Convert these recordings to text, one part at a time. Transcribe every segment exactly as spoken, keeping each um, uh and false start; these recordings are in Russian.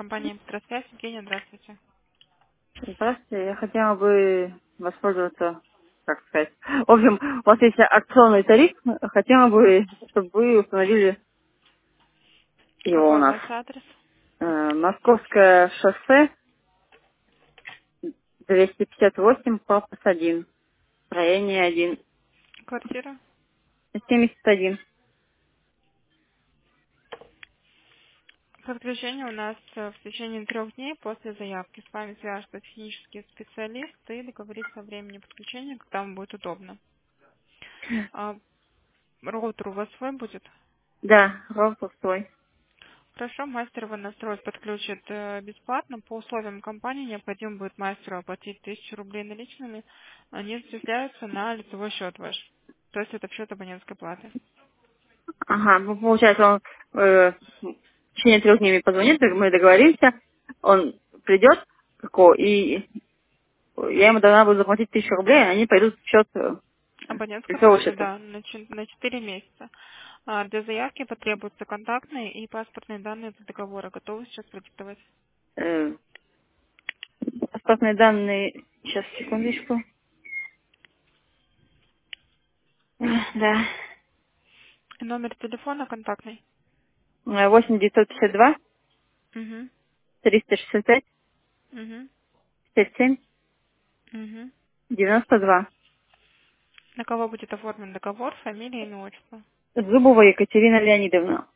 Компания «Петросвязь». Евгения, здравствуйте. Здравствуйте, я хотела бы воспользоваться, как сказать. В общем, у вас есть акционный тариф, хотела бы, чтобы вы установили его у Какой у нас. вас адрес? Э, Московское шоссе, двести пятьдесят восемь, корпус один, строение один, Квартира? семьдесят один. Подключение у нас э, в течение трех дней после заявки. С вами свяжется технический специалист и договорится о времени подключения, когда вам будет удобно. А роутер у вас свой будет? Да, роутер свой. Хорошо, мастер его настроит, подключит э, бесплатно. По условиям компании необходимо будет мастеру оплатить тысячу рублей наличными. Они зачисляются на лицевой счет ваш. То есть это в счет абонентской платы. Ага, ну, получается, он э, в течение трех дней мне позвонит, мы договоримся, он придет, тако, и я ему должна буду заплатить тысячу рублей, они пойдут в счет э, Абонентской лицевого платы, счета. да, на чет- на четыре месяца. А для заявки потребуются контактные и паспортные данные для договора. Готовы сейчас продиктовать? Э, Паспортные данные, сейчас, секундочку. Да. И номер телефона контактный. Э, восемь девятьсот пятьдесят два Угу. триста шестьдесят пять Угу. пятьдесят семь Угу. девяносто два. На кого будет оформлен договор, фамилия, имя, отчество? Зубова Екатерина Леонидовна.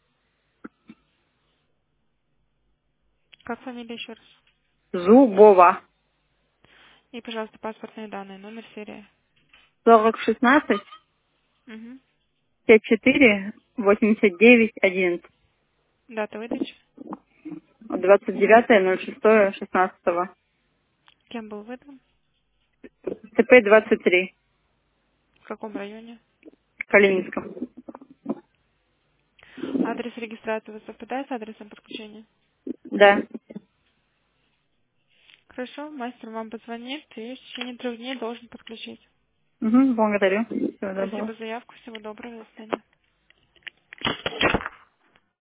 Как фамилия еще раз? Зубова. И, пожалуйста, паспортные данные, номер серии. сорок шестнадцать Угу. пятьдесят четыре восемьдесят девять одиннадцать. Дата выдачи. двадцать девятое ноль шестое шестнадцатого. Кем был выдан? ТП двадцать три. В каком районе? В Калининском. Адрес регистрации у вас совпадает с адресом подключения? Да. Хорошо, мастер вам позвонит и в течение трех дней должен подключить. Угу, благодарю. Всего доброго. Спасибо за заявку, всего доброго, до свидания.